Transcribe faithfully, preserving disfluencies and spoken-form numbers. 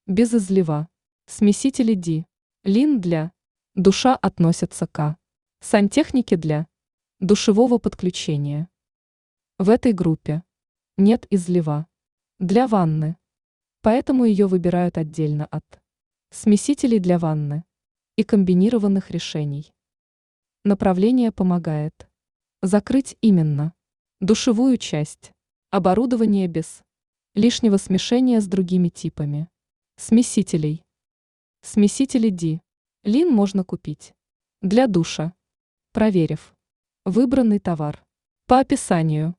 Без излива. Смесители Ди. Лин для душа относятся к сантехнике для душевого подключения. В этой группе нет излива для ванны, поэтому ее выбирают отдельно от смесителей для ванны и комбинированных решений. Направление помогает закрыть именно душевую часть, оборудование без лишнего смешения с другими типами смесителей. Смесители Ди. Лин можно купить для душа, проверив выбранный товар по описанию.